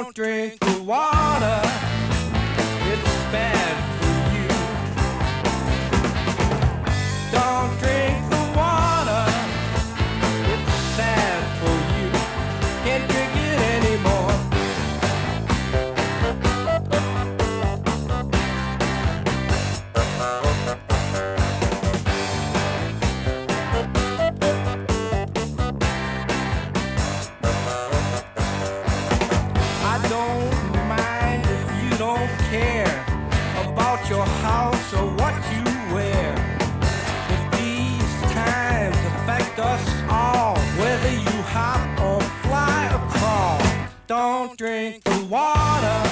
Don't drink the water, it's bad for you. Don't drink the water, it's sad for you. Can't drink it anymore. I don't mind if you don't care about your house or what you wear. But these times affect us all, whether you hop or fly or crawl. Don't drink the water.